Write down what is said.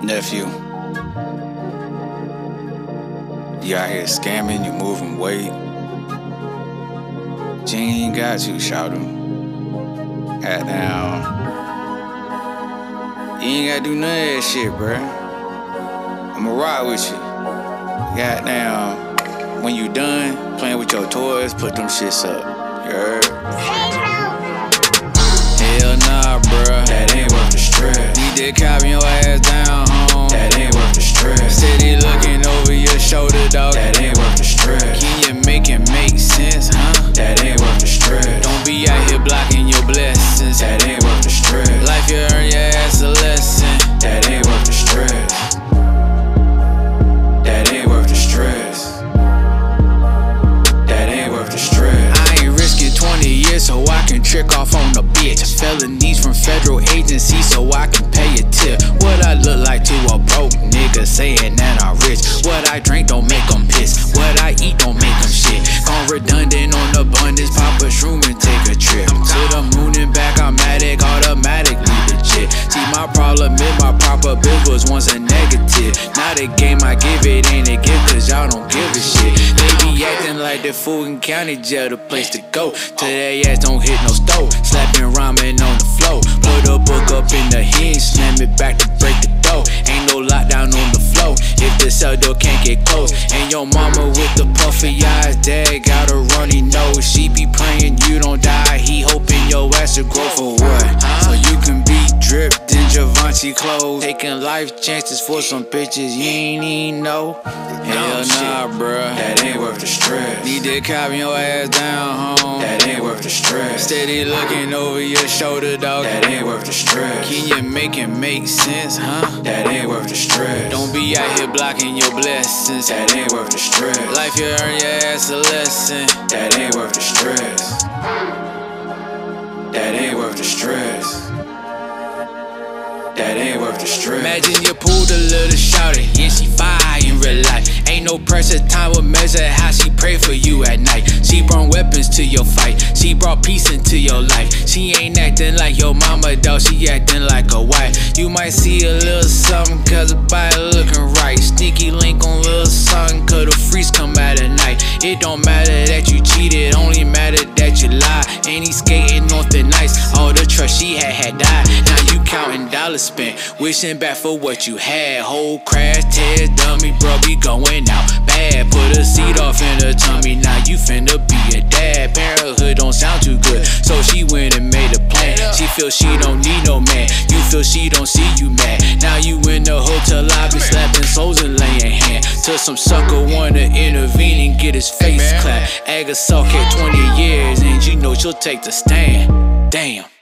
Nephew, you out here scamming, you moving weight. She ain't got you, shout him. Goddamn. You ain't gotta do none of that shit, bruh. I'ma rock with you. Goddamn. When you done playing with your toys, put them shits up. You heard? Hell nah, bruh. That ain't worth the stress. Need to copy your ass down home. That ain't worth the stress. City looking over your shoulder, dog. That ain't worth the stress. Can you make it make sense, huh? That ain't worth the stress. Don't be out here blocking your blessings. That ain't worth the stress. Life you earn your ass a lesson. That ain't worth the stress. That ain't worth the stress. That ain't worth the stress. I ain't risking 20 years so I can trick off on a bitch. Felonies from federal agencies so I can pay a tip. What I look like to a broke nigga saying that I'm rich. What I drink don't make them piss. What I eat don't make them shit. Gone redundant on abundance, pop a shroom and take a trip. To the moon and back, I'm addict, automatically legit. See, my problem is my proper bill was once a negative. Now the game I give it ain't a gift cause y'all don't give a shit. They be acting like the Fulton County jail the place to go. Till they ass don't hit no stove. Slapping rhyming on the floor. Put a book up in the hinge, slam it back to break the door. Ain't no lockdown on the floor if the cell door can't get close. And your mama with the puffy eyes, dad got a runny nose. She be praying you don't die, he hoping your ass will grow for what? So you can be dripped in Givenchy clothes, taking life chances for some bitches you ain't even know. Hell nah, bruh, that ain't worth the stress. Need to copy your ass down home. That ain't worth the stress. Steady looking over your shoulder, dog. That ain't worth the stress. Can you make it make sense, huh? That ain't worth the stress. Don't be out here blocking your blessings. That ain't worth the stress. Life you earn your ass a lesson. That ain't worth the stress. That ain't worth the stress. That ain't worth the stress. Imagine you pulled a little shawty, yeah, she fire in real life. Ain't no pressure, time will measure how she pray for you at night. She brought weapons to your fight, she brought peace into your life. She ain't acting like your mama, dog, she acting like a wife. You might see a little something cause the body looking right. Sneaky link on little something cause the freaks come out at night. It don't matter that you cheated, only matter that you lied. Ain't he skating off the nights, all the trust she had died. Now you counting dollars spent, wishing back for what you had. Whole crash test dummy, bro, be going out bad. Put a seat off in her tummy, now you finna be a dad. Parenthood don't sound too good, so she went and made a plan. She feel she don't need no man, you feel she don't see you mad. Now you in the hotel lobby slapping souls and laying hand till some sucker wanna intervene and get his face clapped. Aga Salk at 20 years and you know she'll take the stand. Damn.